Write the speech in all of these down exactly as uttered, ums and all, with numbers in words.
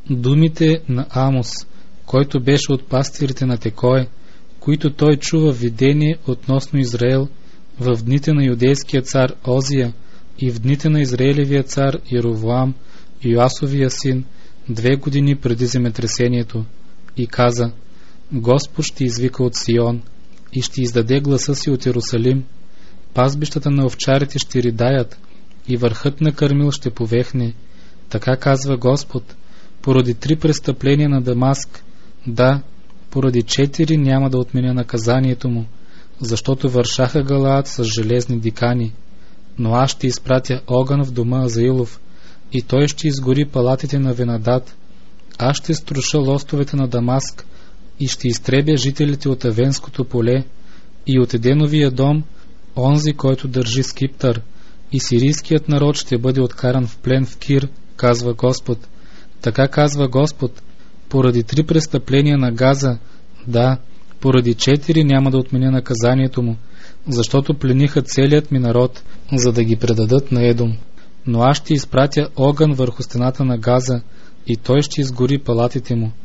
Думите на Амос, който беше от пастирите на Текое, които той чува видение относно Израел в дните на юдейския цар Озия и в дните на Израелевия цар Яровоам, Йоасовия син, две години преди земетресението, и каза: Господ ще извика от Сион и ще издаде гласа си от Иерусалим, пазбищата на овчарите ще ридаят и върхът на Кърмил ще повехне. Така казва Господ: поради три престъпления на Дамаск, да, поради четири няма да отменя наказанието му, защото вършаха Галаад с железни дикани. Но аз ще изпратя огън в дома Азаилов, и той ще изгори палатите на Венадат. Аз ще струша лостовете на Дамаск и ще изтребя жителите от Авенското поле и от Еденовия дом, онзи, който държи скиптър, и сирийският народ ще бъде откаран в плен в Кир, казва Господ. Така казва Господ: поради три престъпления на Газа, да, поради четири няма да отменя наказанието му, защото плениха целият ми народ, за да ги предадат на Едом. Но аз ще изпратя огън върху стената на Газа и той ще изгори палатите му.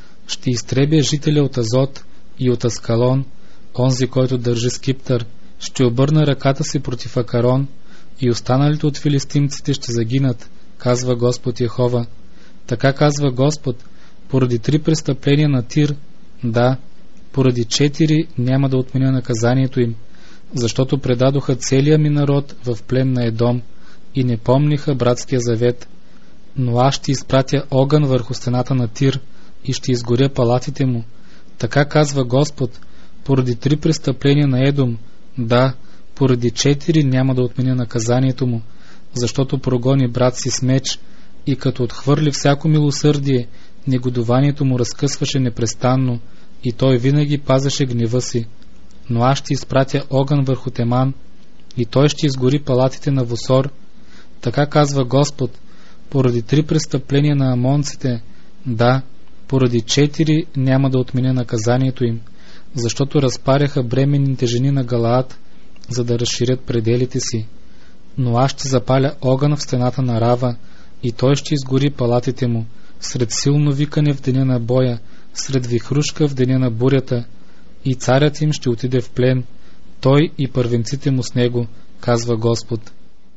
Ще изтребя жителя от Азот и от Аскалон, онзи, който държи скиптър, ще обърна ръката си против Акарон и останалите от филистимците ще загинат, казва Господ Йехова. Така казва Господ: поради три престъпления на Тир, да, поради четири няма да отменя наказанието им, защото предадоха целия ми народ в плен на Едом и не помниха братския завет. Но аз ще изпратя огън върху стената на Тир и ще изгоря палатите му. Така казва Господ: поради три престъпления на Едом, да, поради четири няма да отменя наказанието му, защото прогони брат си с меч и като отхвърли всяко милосърдие, негодованието му разкъсваше непрестанно и той винаги пазеше гнева си. Но аз ще изпратя огън върху Теман и той ще изгори палатите на Восор. Така казва Господ: поради три престъпления на амонците, да, поради четири няма да отменя наказанието им, защото разпаряха бременните жени на Галаад, за да разширят пределите си. Но аз ще запаля огън в стената на Рава и той ще изгори палатите му, сред силно викане в деня на боя, сред вихрушка в деня на бурята, и царят им ще отиде в плен, той и първенците му с него, казва Господ.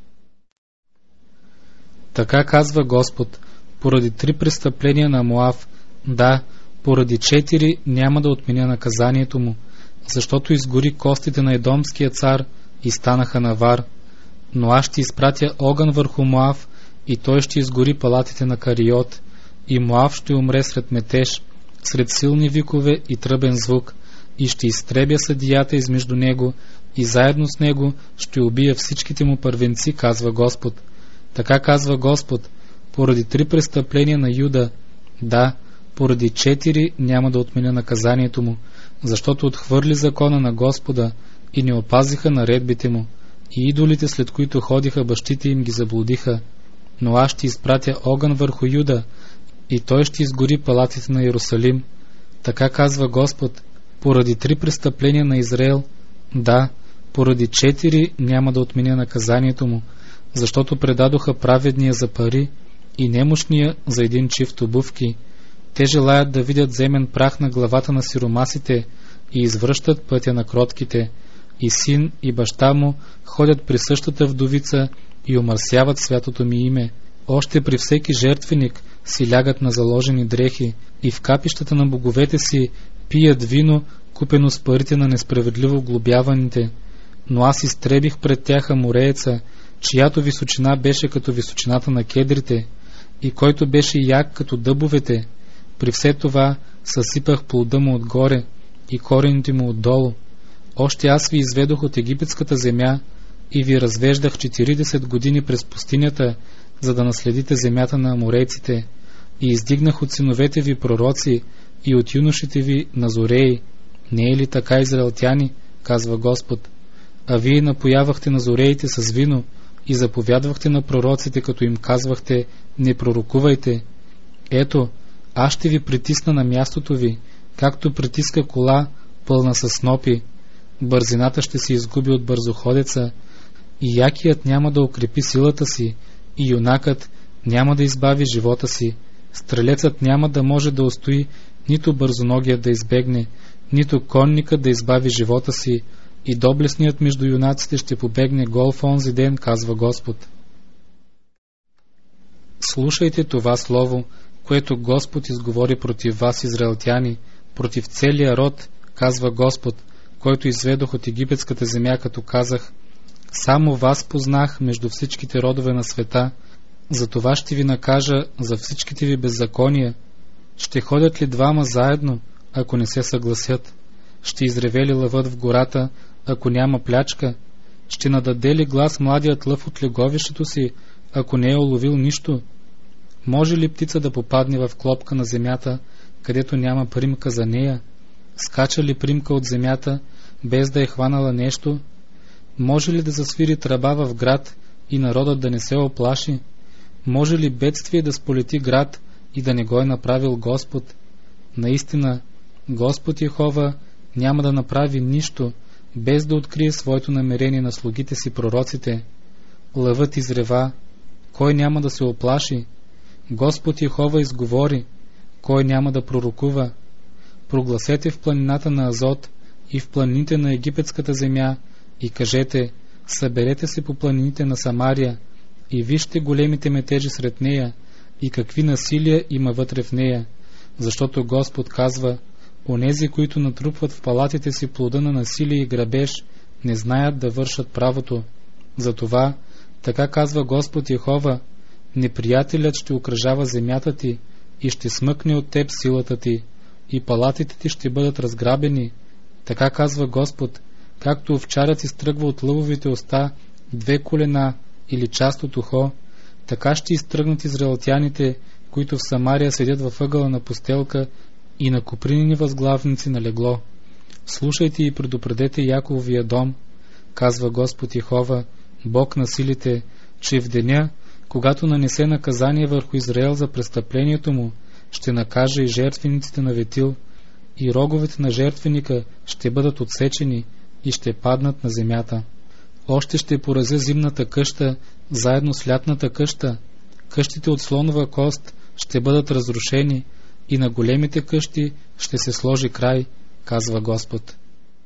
Така казва Господ: поради три престъпления на Моав, да, поради четири няма да отменя наказанието му, защото изгори костите на едомския цар и станаха навар. Но аз ще изпратя огън върху Моав и той ще изгори палатите на Кариот, и Моав ще умре сред метеж, сред силни викове и тръбен звук, и ще изтребя съдията измежду него, и заедно с него ще убия всичките му първенци, казва Господ. Така казва Господ: поради три престъпления на Юда, да, поради четири няма да отменя наказанието му, защото отхвърли закона на Господа и не опазиха наредбите му, и идолите, след които ходиха бащите им, ги заблудиха. Но аз ще изпратя огън върху Юда и той ще изгори палатите на Иерусалим. Така казва Господ: поради три престъпления на Израел, да, поради четири няма да отменя наказанието му, защото предадоха праведния за пари и немощния за един чифт обувки. Те желаят да видят земен прах на главата на сиромасите и извръщат пътя на кротките, и син и баща му ходят при същата вдовица и омърсяват святото ми име. Още при всеки жертвеник си лягат на заложени дрехи и в капищата на боговете си пият вино, купено с парите на несправедливо глобяваните. Но аз изтребих пред тях аморееца, чиято височина беше като височината на кедрите и който беше як като дъбовете. При все това съсипах плода му отгоре и корените му отдолу. Още аз ви изведох от египетската земя и ви развеждах четиридесет години през пустинята, за да наследите земята на аморейците, и издигнах от синовете ви пророци и от юношите ви назореи. Не е ли така, израелтяни, казва Господ? А вие напоявахте назореите с вино и заповядвахте на пророците, като им казвахте: не пророкувайте. Ето, аз ще ви притисна на мястото ви, както притиска кола, пълна със снопи. Бързината ще се изгуби от бързоходеца, и якият няма да укрепи силата си, и юнакът няма да избави живота си. Стрелецът няма да може да устои, нито бързоногият да избегне, нито конникът да избави живота си, и доблестният между юнаците ще побегне гол в онзи ден, казва Господ. Слушайте това слово, което Господ изговори против вас, израелтяни, против целия род, казва Господ, който изведох от египетската земя, като казах: само вас познах между всичките родове на света, затова ще ви накажа за всичките ви беззакония. Ще ходят ли двама заедно, ако не се съгласят? Ще изреве ли лъвът в гората, ако няма плячка? Ще нададе ли глас младият лъв от леговището си, ако не е уловил нищо? Може ли птица да попадне в клопка на земята, където няма примка за нея? Скача ли примка от земята, без да е хванала нещо? Може ли да засвири тръба в град и народът да не се оплаши? Може ли бедствие да сполети град и да не го е направил Господ? Наистина, Господ Йехова няма да направи нищо, без да открие своето намерение на слугите си пророците. Лъвът изрева, кой няма да се оплаши? Господ Йехова изговори, кой няма да пророкува? Прогласете в планината на Азот и в планините на египетската земя и кажете: съберете се по планините на Самария и вижте големите метежи сред нея и какви насилия има вътре в нея, защото Господ казва: онези, които натрупват в палатите си плода на насилие и грабеж, не знаят да вършат правото. Затова, така казва Господ Йехова, неприятелят ще окръжава земята ти и ще смъкне от теб силата ти, и палатите ти ще бъдат разграбени. Така казва Господ, както овчарят изтръгва от лъвовите уста две колена или част от ухо, така ще изтръгнат израелтяните, които в Самария седят във ъгъла на постелка и на копринени възглавници на легло. Слушайте и предупредете Якововия дом, казва Господ Йехова, Бог на силите, че в деня, когато нанесе наказание върху Израел за престъплението му, ще накаже и жертвениците на ветил, и роговете на жертвеника ще бъдат отсечени и ще паднат на земята. Още ще поразя зимната къща, заедно с лятната къща. Къщите от слонова кост ще бъдат разрушени и на големите къщи ще се сложи край, казва Господ.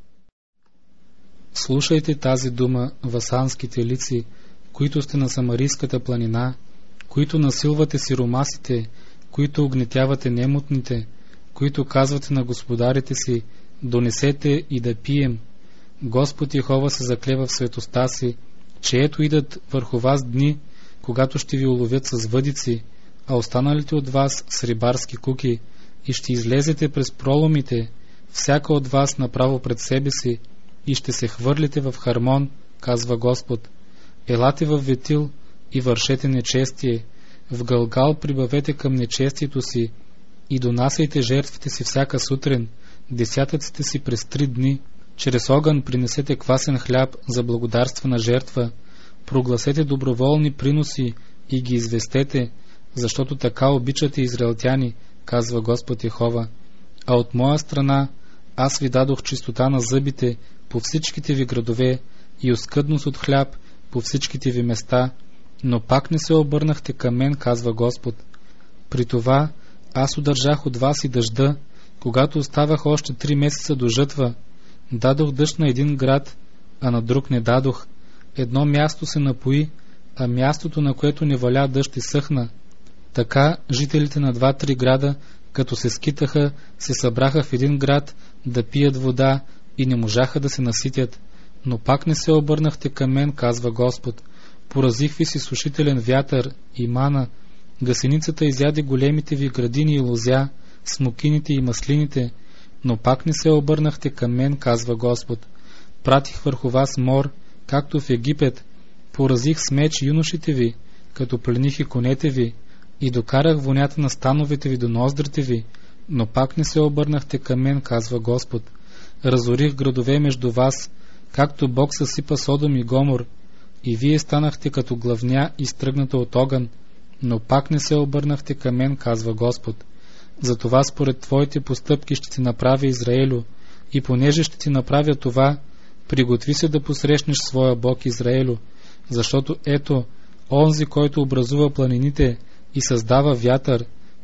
Слушайте тази дума, васанските лици, които сте на Самарийската планина, които насилвате сиромасите, които огнетявате немотните, които казвате на господарите си: донесете и да пием. Господ Йехова се заклева в светостта си, че ето идат върху вас дни, когато ще ви уловят с въдици, а останалите от вас с рибарски куки, и ще излезете през проломите, всяка от вас направо пред себе си, и ще се хвърлите в Хармон, казва Господ. Елате в Ветил и вършете нечестие, в Галгал прибавете към нечестието си и донасяйте жертвите си всяка сутрин, десятъците си през три дни. Чрез огън принесете квасен хляб за благодарствена жертва, прогласете доброволни приноси и ги известете, защото така обичате израелтяни, казва Господ Йехова. А от моя страна аз ви дадох чистота на зъбите по всичките ви градове и оскъдност от хляб по всичките ви места, но пак не се обърнахте към мен, казва Господ. При това аз удържах от вас и дъжда, когато оставах още три месеца до жътва. Дадох дъжд на един град, а на друг не дадох. Едно място се напои, а мястото, на което не валя дъжд, изсъхна. Така жителите на два-три града, като се скитаха, се събраха в един град да пият вода и не можаха да се наситят. Но пак не се обърнахте към мен, казва Господ. Поразих ви си сушителен вятър и мана. Гасеницата изяде големите ви градини и лозя, смокините и маслините, но пак не се обърнахте към мен, казва Господ. Пратих върху вас мор, както в Египет. Поразих с меч юношите ви, като плених и конете ви, и докарах вонята на становете ви до ноздрите ви, но пак не се обърнахте към мен, казва Господ. Разорих градове между вас, както Бог съсипа Содом и Гомор, и вие станахте като главня, изтръгната от огън, но пак не се обърнахте към мен, казва Господ. Затова според твоите постъпки ще ти направя, Израелю, и понеже ще ти направя това, приготви се да посрещнеш своя Бог, Израелю, защото ето, онзи, който образува планините и създава вятър,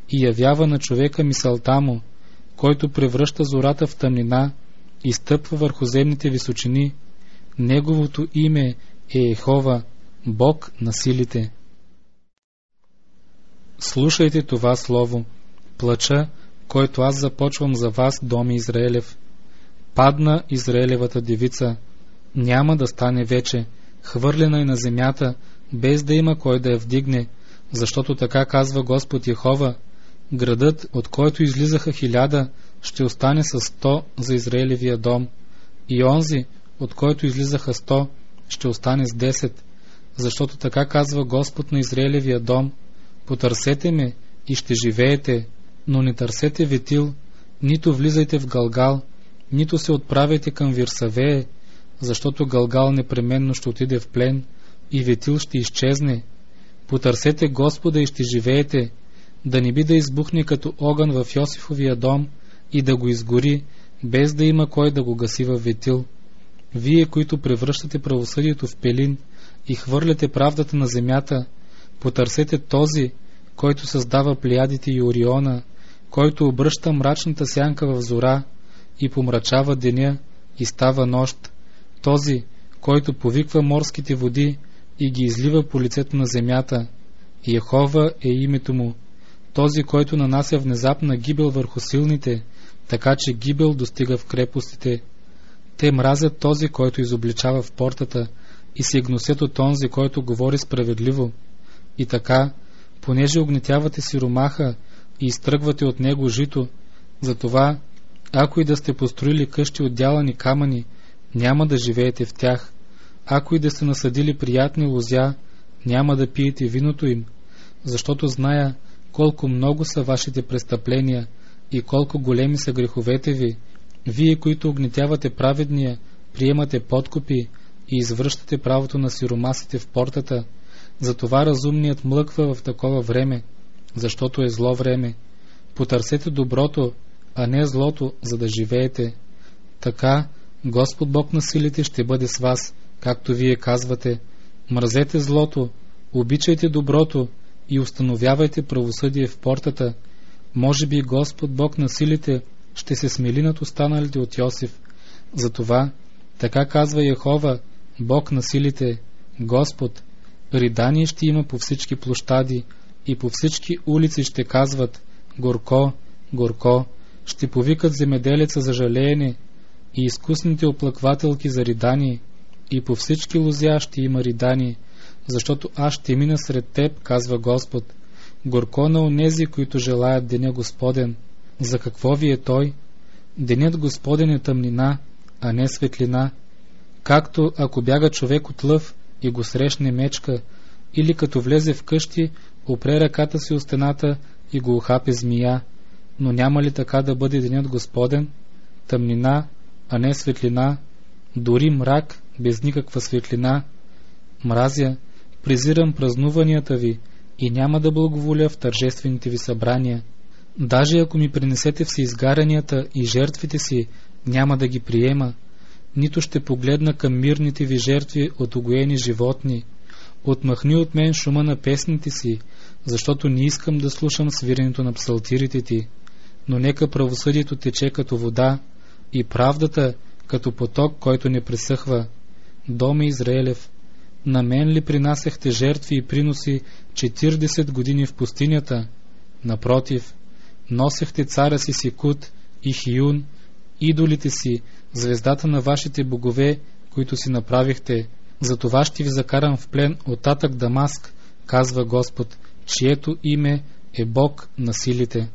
и явява на човека мисълта му, който превръща зората в тъмнина и стъпва върху земните височини. Неговото име е Йехова, Бог на силите. Слушайте това слово, плача, който аз започвам за вас, доми Израелев. Падна Израелевата девица, няма да стане вече, хвърлена е на земята, без да има кой да я вдигне, защото така казва Господ Йехова: градът, от който излизаха хиляда, ще остане с сто за Израелевия дом, и онзи, от който излизаха сто, ще остане с десет, защото така казва Господ на Израелевия дом: потърсете ме и ще живеете, но не търсете Ветил, нито влизайте в Галгал, нито се отправяйте към Вирсавее, защото Галгал непременно ще отиде в плен и Ветил ще изчезне. Потърсете Господа и ще живеете, да не би да избухне като огън в Йосифовия дом и да го изгори, без да има кой да го гаси във Ветил. Вие, които превръщате правосъдието в пелин и хвърляте правдата на земята, потърсете този, който създава Плеядите и Ориона, който обръща мрачната сянка в зора и помрачава деня и става нощ, този, който повиква морските води и ги излива по лицето на земята. Йехова е името му, този, който нанася внезапна гибел върху силните, така че гибел достига в крепостите. Те мразят този, който изобличава в портата, и се гносят от онзи, който говори справедливо. И така, понеже огнетявате сиромаха и изтръгвате от него жито, затова, ако и да сте построили къщи от дялани камъни, няма да живеете в тях. Ако и да сте насадили приятни лозя, няма да пиете виното им, защото зная колко много са вашите престъпления и колко големи са греховете ви. Вие, които огнетявате праведния, приемате подкупи и извръщате правото на сиромасите в портата. Затова разумният млъква в такова време, защото е зло време. Потърсете доброто, а не злото, за да живеете. Така Господ Бог на силите ще бъде с вас, както вие казвате: мразете злото, обичайте доброто и установявайте правосъдие в портата. Може би Господ Бог на силите ще се смели над останалите от Йосиф. Затова, така казва Йехова, Бог на силите, Господ: ридание ще има по всички площади и по всички улици ще казват: горко, горко. Ще повикат земеделеца за жалеене и изкусните оплаквателки за ридание, и по всички лозя ще има ридание, защото аз ще мина сред теб, казва Господ. Горко на онези, които желаят деня Господен. За какво ви е той? Денят Господен е тъмнина, а не светлина. Както ако бяга човек от лъв и го срещне мечка, или като влезе в къщи, опре ръката си о стената и го ухапе змия. Но няма ли така да бъде денят Господен? Тъмнина, а не светлина, дори мрак без никаква светлина. Мразя, презирам празнуванията ви и няма да благоволя в тържествените ви събрания. Даже ако ми принесете всеизгарянията и жертвите си, няма да ги приема, нито ще погледна към мирните ви жертви от угоени животни. Отмахни от мен шума на песните си, защото не искам да слушам свиренето на псалтирите ти. Но нека правосъдието тече като вода и правдата като поток, който не пресъхва. Доме Израелев, на мен ли принасяхте жертви и приноси четиридесет години в пустинята? Напротив, носехте царя си Секут и Хиюн, идолите си, звездата на вашите богове, които си направихте. Затова ще ви закарам в плен оттатък Дамаск, казва Господ, чието име е Бог на силите.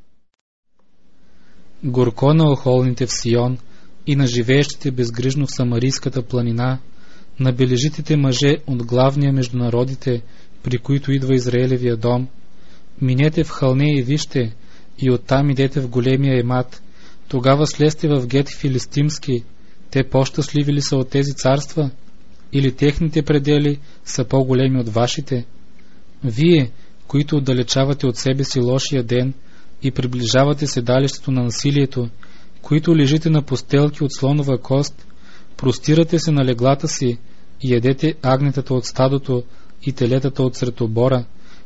Горко на охолните в Сион и на живеещите безгрижно в Самарийската планина, на бележитите мъже от главния между народите, при които идва Израелевия дом. Минете в Халне и вижте, и оттам идете в големия Емат. Тогава слезте в Гет Филистимски. Те по-щастливи ли са от тези царства? Или техните предели са по-големи от вашите? Вие, които отдалечавате от себе си лошия ден и приближавате седалището на насилието, които лежите на постелки от слонова кост, простирате се на леглата си и ядете агнетата от стадото и телетата от сред обора,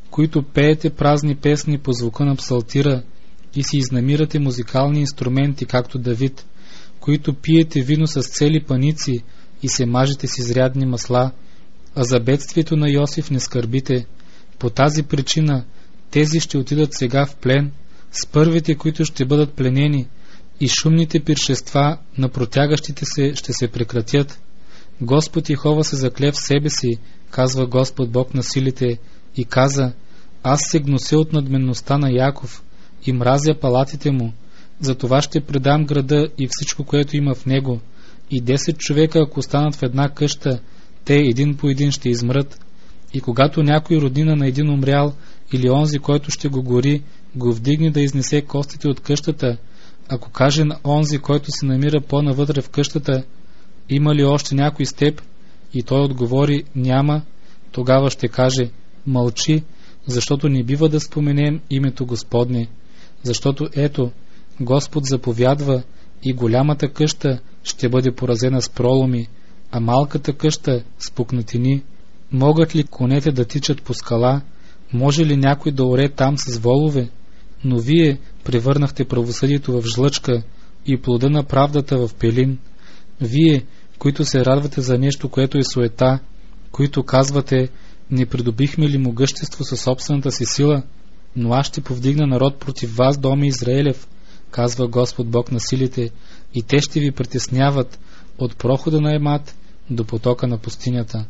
които пеете празни песни по звука на псалтира и си изнамирате музикални инструменти, както Давид, които пиете вино с цели паници и се мажете с изрядни масла, а за бедствието на Йосиф не скърбите. По тази причина тези ще отидат сега в плен с първите, които ще бъдат пленени, и шумните пиршества на протягащите се ще се прекратят. Господ Йехова се закле в себе си, казва Господ Бог на силите, и каза: аз се гнося от надменността на Яков и мразя палатите му, затова ще предам града и всичко, което има в него, и десет човека, ако останат в една къща, те един по един ще измрат. И когато някой роднина на един умрял или онзи, който ще го гори, го вдигне да изнесе костите от къщата, ако каже на онзи, който се намира по-навътре в къщата: има ли още някой с теб? И той отговори: няма. Тогава ще каже: мълчи, защото не бива да споменем името Господне. Защото ето, Господ заповядва и голямата къща ще бъде поразена с проломи, а малката къща с пукнатини. Могат ли конете да тичат по скала? Може ли някой да оре там с волове? Но вие превърнахте правосъдието в жлъчка и плода на правдата в пелин. Вие, които се радвате за нещо, което е суета, които казвате: не придобихме ли могъщество със собствената си сила? Но аз ще повдигна народ против вас, доме Израелев, казва Господ Бог на силите, и те ще ви притесняват от прохода на Емат до потока на пустинята.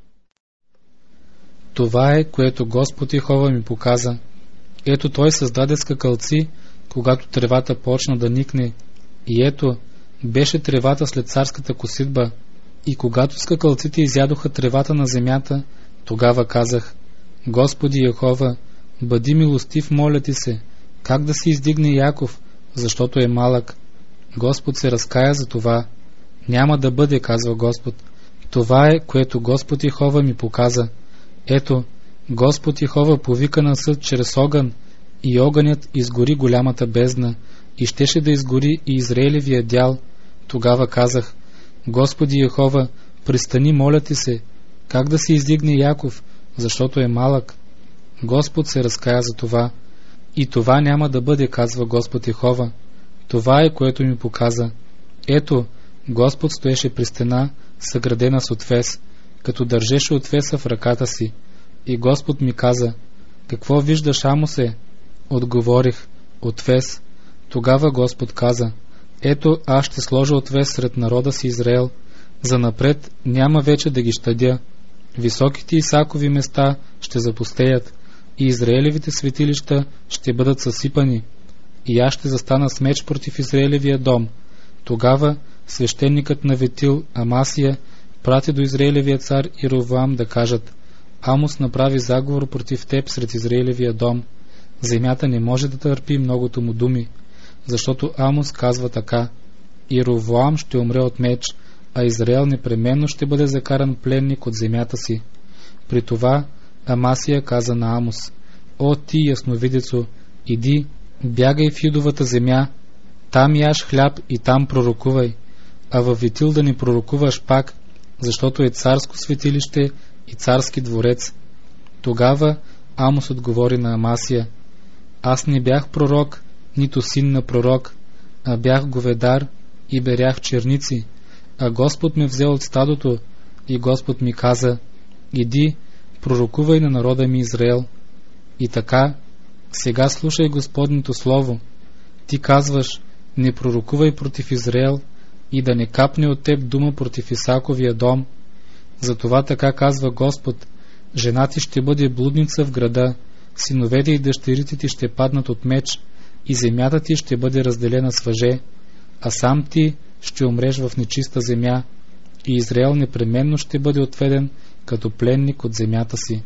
Това е, което Господ Йехова ми показа. Ето, той създаде скакалци, когато тревата почна да никне, и ето, беше тревата след царската коситба, и когато скакалците изядоха тревата на земята, тогава казах: Господи Йехова, бъди милостив, моля ти се, как да се издигне Яков, защото е малък. Господ се разкая за това. Няма да бъде, казва Господ. Това е, което Господ Йехова ми показа. Ето, Господ Йехова повика на съд чрез огън, и огънят изгори голямата бездна, и щеше да изгори и Израелевия дял. Тогава казах: Господи Йехова, пристани, моля ти се, как да се издигне Яков, защото е малък. Господ се разкая за това. И това няма да бъде, казва Господ Йехова. Това е, което ми показа. Ето, Господ стоеше при стена, съградена с отвес, като държеше отвеса в ръката си. И Господ ми каза: какво виждаш, Амосе? Отговорих: отвес. Тогава Господ каза: ето, аз ще сложа отвес сред народа си Израел. Занапред няма вече да ги щадя. Високите Исакови места ще запустеят, и Израелевите светилища ще бъдат съсипани. И аз ще застана с меч против Израелевия дом. Тогава свещеникът на Ветил, Амасия, прати до Израелевия цар Ировоам да кажат: Амос направи заговор против теб сред Израелевия дом. Земята не може да търпи многото му думи, защото Амос казва така: Ировоам ще умре от меч, а Израел непременно ще бъде закаран пленник от земята си. При това Амасия каза на Амос: о, ти ясновидецо, иди, бягай в Юдовата земя, там яш хляб и там пророкувай, а във Витил да не пророкуваш пак, защото е царско светилище и царски дворец. Тогава Амос отговори на Амасия: аз не бях пророк, нито син на пророк, а бях говедар и берях черници, а Господ ме взе от стадото, и Господ ми каза: иди, пророкувай на народа ми Израел. И така, сега слушай Господното слово. Ти казваш: не пророкувай против Израел, и да не капне от теб дума против Исаковия дом. Затова така казва Господ: жена ти ще бъде блудница в града, синовете и дъщерите ти ще паднат от меч, и земята ти ще бъде разделена с въже, а сам ти ще умреш в нечиста земя, и Израел непременно ще бъде отведен като пленник от земята си.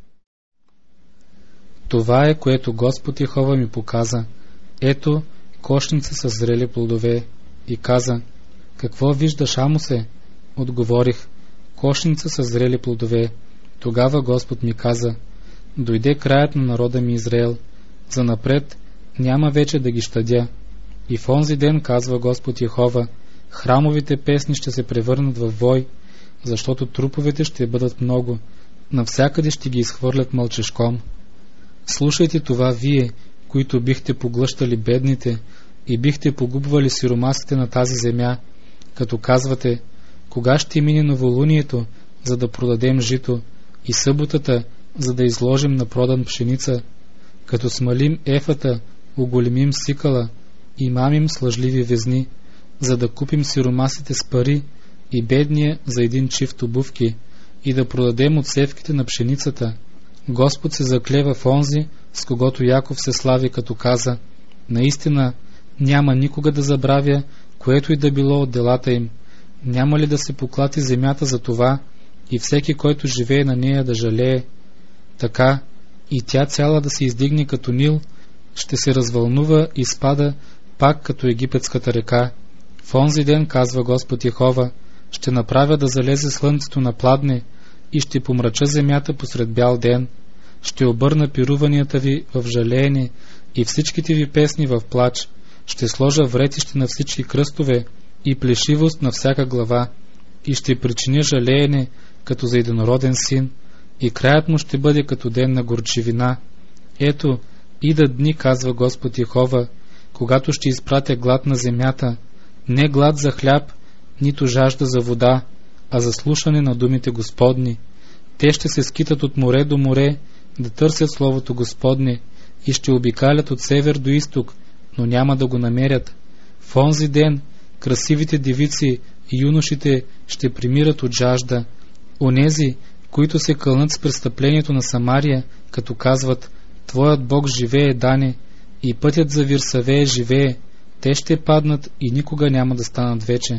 Това е, което Господ Йехова ми показа. Ето, кошница с зрели плодове. И каза: какво виждаш, Амосе? Отговорих: кошница с зрели плодове. Тогава Господ ми каза: дойде краят на народа ми Израел. Занапред няма вече да ги щадя. И в онзи ден, казва Господ Йехова, храмовите песни ще се превърнат в вой, защото труповете ще бъдат много, навсякъде ще ги изхвърлят мълчешком. Слушайте това вие, които бихте поглъщали бедните и бихте погубвали сиромасите на тази земя, като казвате: кога ще мине новолунието, за да продадем жито, и съботата, за да изложим на продан пшеница, като смалим ефата, оголемим сикала и мамим с лъжливи везни, за да купим сиромасите с пари и бедния за един чифт обувки и да продадем отсевките на пшеницата. Господ се заклева в онзи, с когото Яков се слави, като каза: наистина няма никога да забравя, което и да било от делата им. Няма ли да се поклати земята за това и всеки, който живее на нея, да жалее? Така и тя цяла да се издигне като Нил, ще се развълнува и спада пак като египетската река. В онзи ден, казва Господ Йехова, ще направя да залезе слънцето на пладне и ще помрача земята посред бял ден. Ще обърна пируванията ви в жалеене и всичките ви песни в плач. Ще сложа вретище на всички кръстове и плешивост на всяка глава и ще причиня жалеене като за единороден син, и краят му ще бъде като ден на горчивина. Ето, идат дни, казва Господ Йехова, когато ще изпратя глад на земята, не глад за хляб, нито жажда за вода, а за слушане на думите Господни. Те ще се скитат от море до море, да търсят Словото Господне, и ще обикалят от север до изток, но няма да го намерят. В онзи ден красивите девици и юношите ще примират от жажда. Онези, които се кълнат с престъплението на Самария, като казват: Твоят Бог живее, Дане, и пътят за Вирсавее живее, те ще паднат и никога няма да станат вече.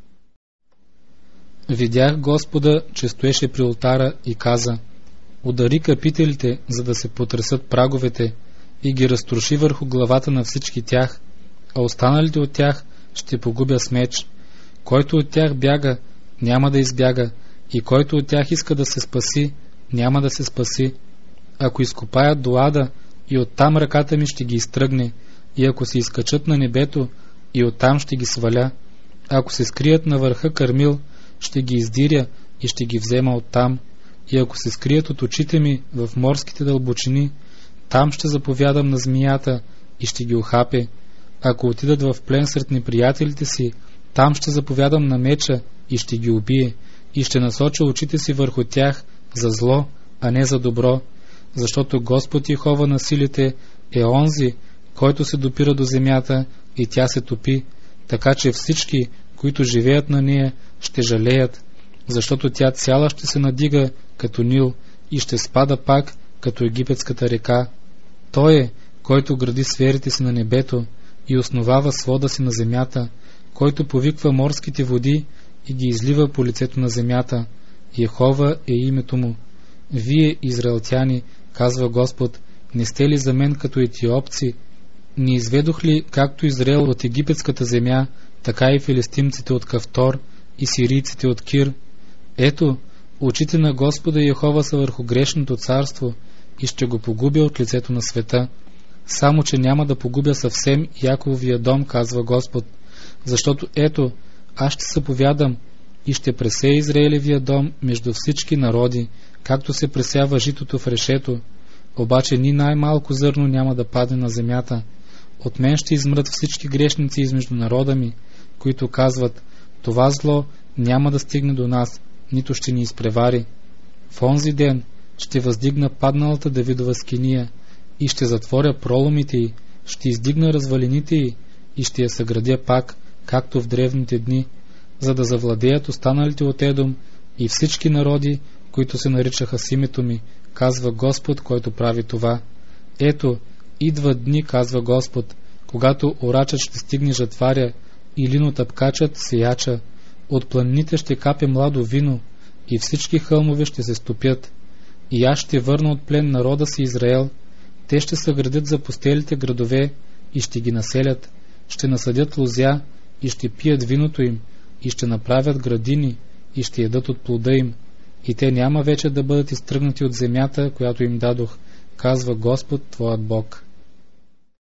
Видях Господа, че стоеше при олтара, и каза: удари капителите, за да се потресат праговете, и ги разтроши върху главата на всички тях, а останалите от тях ще погубя с меч. Който от тях бяга, няма да избяга, и който от тях иска да се спаси, няма да се спаси. Ако изкопаят до ада, и оттам ръката ми ще ги изтръгне, и ако се изкачат на небето, и оттам ще ги сваля. Ако се скрият на върха Кармил, ще ги издиря и ще ги взема оттам. И ако се скрият от очите ми в морските дълбочини, там ще заповядам на змията и ще ги ухапе. Ако отидат в плен сред неприятелите си, там ще заповядам на меча и ще ги убие, и ще насоча очите си върху тях за зло, а не за добро, защото Господ Йехова на силите е онзи, който се допира до земята и тя се топи, така че всички, които живеят на нея, ще жалеят, защото тя цяла ще се надига като Нил и ще спада пак като египетската река. Той е, който гради сферите си на небето и основава свода си на земята, който повиква морските води и ги излива по лицето на земята. Йехова е името му. Вие, израелтяни, казва Господ, не сте ли за мен като етиопци? Не изведох ли както Израел от египетската земя, така и филистимците от Кавтор и сирийците от Кир? Ето, очите на Господа Йехова са върху грешното царство и ще го погубя от лицето на света. Само че няма да погубя съвсем Якововия дом, казва Господ, защото ето, аз ще съповядам и ще пресея Израелевия дом между всички народи, както се пресява житото в решето, обаче ни най-малко зърно няма да падне на земята. От мен ще измрат всички грешници измежду народа ми, които казват: това зло няма да стигне до нас, нито ще ни изпревари. В онзи ден ще въздигна падналата Давидова скиния и ще затворя проломите й, ще издигна развалините й и ще я съградя пак, както в древните дни, за да завладеят останалите от Едом и всички народи, които се наричаха с името ми, казва Господ, който прави това. Ето, идват дни, казва Господ, когато орачът ще стигне жатваря и линотъпкачът сеяча, от планините ще капе младо вино и всички хълмове ще се стопят. И аз ще върна от плен народа си Израел. Те ще съградят запустелите градове и ще ги населят, ще насадят лозя и ще пият виното им, и ще направят градини и ще ядат от плода им, и те няма вече да бъдат изтръгнати от земята, която им дадох, казва Господ твоят Бог.